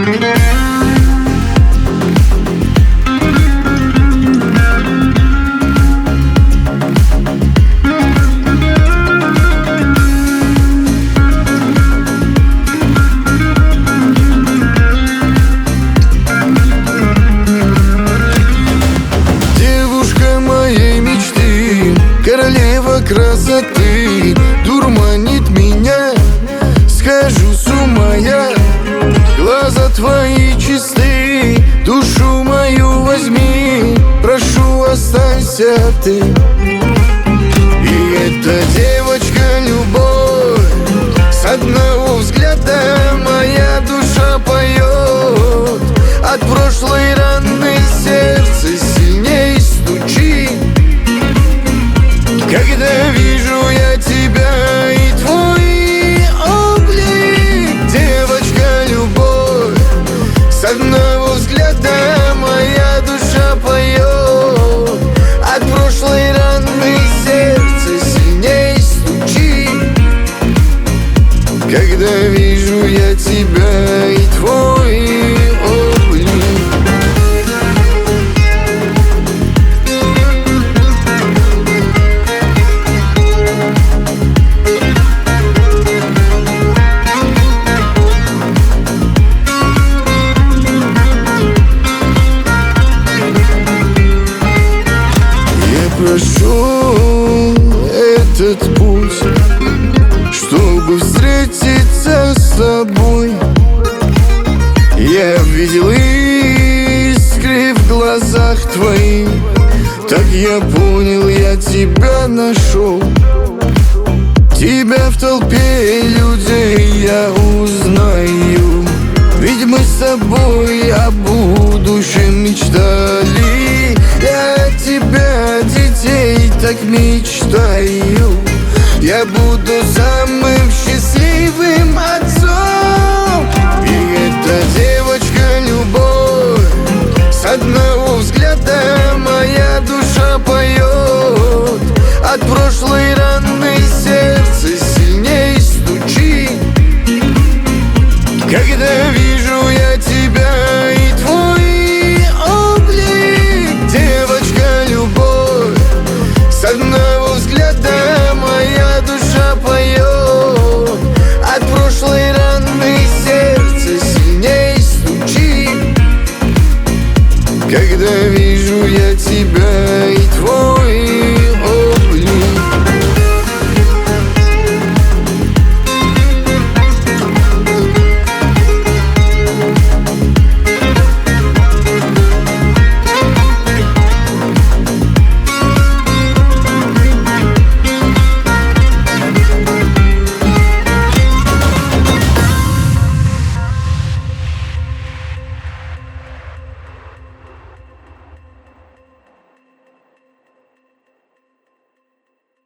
Королева красоты дурманит меня, схожу с ума я. Глаза твои чисты, душу мою возьми, прошу, останься ты. И эта девочка любовь, с одного взгляда моя душа поет. От прошлой раны сердце сильней стучит, когда вижу я тебя и твой облик. Девочка любовь, с одного взгляда моя душа поет. От прошлой раны сердце сильней стучит, когда вижу я тебя и твой облик. Прошел этот путь, чтобы встретиться с тобой. Я видел искры в глазах твоих, так я понял, я тебя нашел. Тебя в толпе людей я узнаю, ведь мы с тобой о будущем мечтали. Я от тебя детей так мечтаю, я буду самым счастливым отцом.